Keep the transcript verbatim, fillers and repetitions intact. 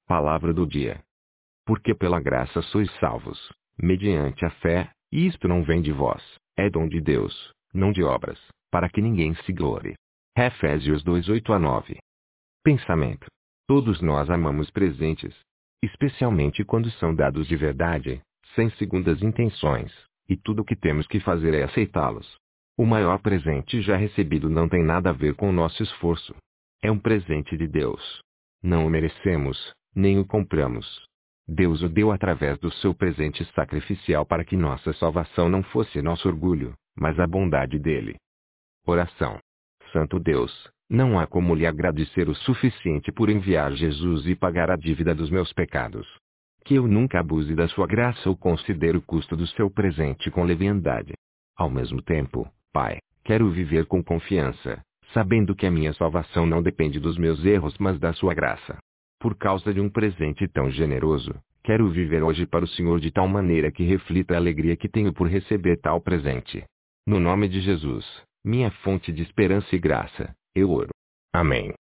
Palavra do dia. Porque pela graça sois salvos, mediante a fé, e isto não vem de vós, é dom de Deus, não de obras, para que ninguém se glorie. Efésios dois, oito a nove. Pensamento. Todos nós amamos presentes, especialmente quando são dados de verdade, sem segundas intenções, e tudo o que temos que fazer é aceitá-los. O maior presente já recebido não tem nada a ver com o nosso esforço. É um presente de Deus. Não o merecemos, nem o compramos. Deus o deu através do seu presente sacrificial para que nossa salvação não fosse nosso orgulho, mas a bondade dele. Oração. Santo Deus, não há como lhe agradecer o suficiente por enviar Jesus e pagar a dívida dos meus pecados. Que eu nunca abuse da sua graça ou considere o custo do seu presente com leviandade. Ao mesmo tempo, Pai, quero viver com confiança, sabendo que a minha salvação não depende dos meus erros mas da sua graça. Por causa de um presente tão generoso, quero viver hoje para o Senhor de tal maneira que reflita a alegria que tenho por receber tal presente. No nome de Jesus, minha fonte de esperança e graça, eu oro. Amém.